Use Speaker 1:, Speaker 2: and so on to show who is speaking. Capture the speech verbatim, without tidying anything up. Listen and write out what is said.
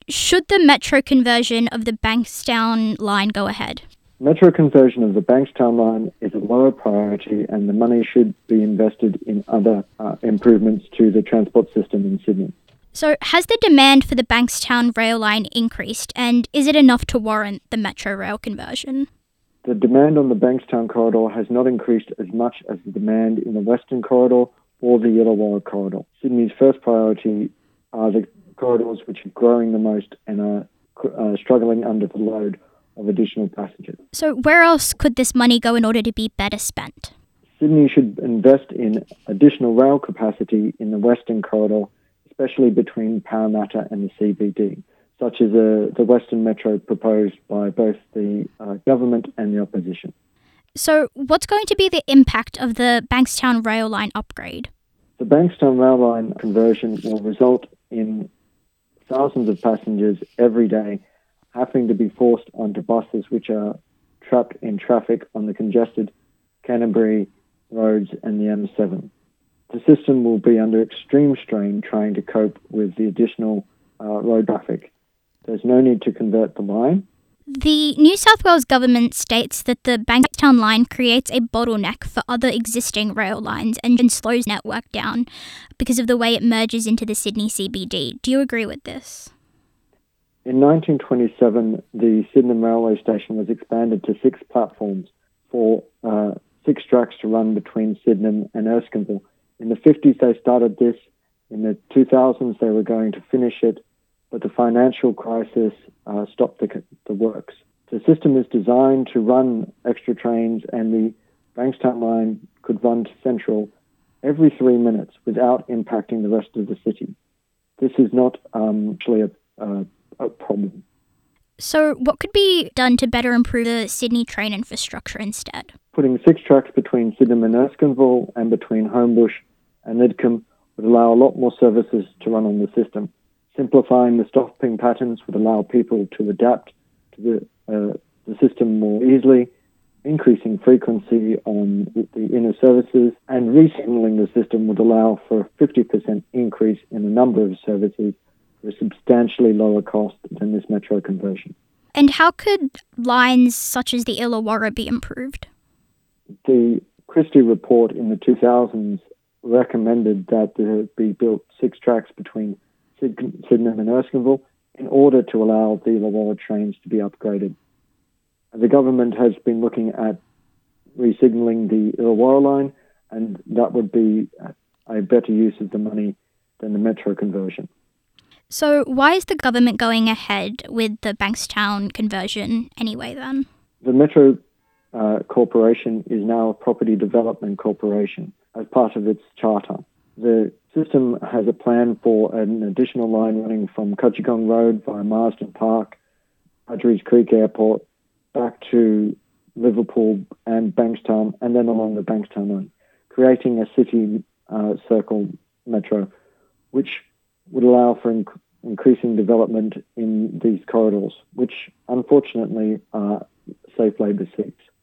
Speaker 1: should the metro conversion of the Bankstown line go ahead?
Speaker 2: Metro conversion of the Bankstown line is a lower priority, and the money should be invested in other uh, improvements to the transport system in Sydney.
Speaker 1: So has the demand for the Bankstown rail line increased, and is it enough to warrant the metro rail conversion?
Speaker 2: The demand on the Bankstown corridor has not increased as much as the demand in the Western corridor or the Illawarra corridor. Sydney's first priority are the corridors which are growing the most and are uh, struggling under the load of additional passengers.
Speaker 1: So where else could this money go in order to be better spent?
Speaker 2: Sydney should invest in additional rail capacity in the Western corridor, especially between Parramatta and the C B D, such as uh, the Western Metro proposed by both the uh, government and the opposition.
Speaker 1: So what's going to be the impact of the Bankstown rail line upgrade?
Speaker 2: The Bankstown rail line conversion will result in thousands of passengers every day having to be forced onto buses which are trapped in traffic on the congested Canterbury roads and the M seven. The system will be under extreme strain trying to cope with the additional uh, road traffic. There's no need to convert the line.
Speaker 1: The New South Wales government states that the Bankstown line creates a bottleneck for other existing rail lines and slows network down because of the way it merges into the Sydney C B D. Do you agree with this?
Speaker 2: In nineteen twenty-seven, the Sydenham railway station was expanded to six platforms for uh, six tracks to run between Sydenham and Erskineville. In the fifties, they started this. In the two thousands, they were going to finish it, but the financial crisis uh, stopped the, the works. The system is designed to run extra trains, and the Bankstown line could run to Central every three minutes without impacting the rest of the city. This is not um, actually a, a, a problem.
Speaker 1: So what could be done to better improve the Sydney train infrastructure instead?
Speaker 2: Putting six tracks between Sydenham and Erskineville and between Homebush and Lidcombe would allow a lot more services to run on the system. Simplifying the stopping patterns would allow people to adapt to the, uh, the system more easily, increasing frequency on the inner services, and resignaling the system would allow for a fifty percent increase in the number of services for a substantially lower cost than this metro conversion.
Speaker 1: And how could lines such as the Illawarra be improved?
Speaker 2: The Christie report in the two thousands recommended that there be built six tracks between Sydenham and Erskineville in order to allow the Illawarra trains to be upgraded. The government has been looking at re-signalling the Illawarra line, and that would be a better use of the money than the metro conversion.
Speaker 1: So why is the government going ahead with the Bankstown conversion anyway then?
Speaker 2: The Metro uh, Corporation is now a property development corporation as part of its charter. The system has a plan for an additional line running from Cudgegong Road via Marsden Park, Budgeries Creek Airport, back to Liverpool and Bankstown, and then along the Bankstown line, creating a city uh, circle metro, which would allow for inc- increasing development in these corridors, which unfortunately are safe labour seats.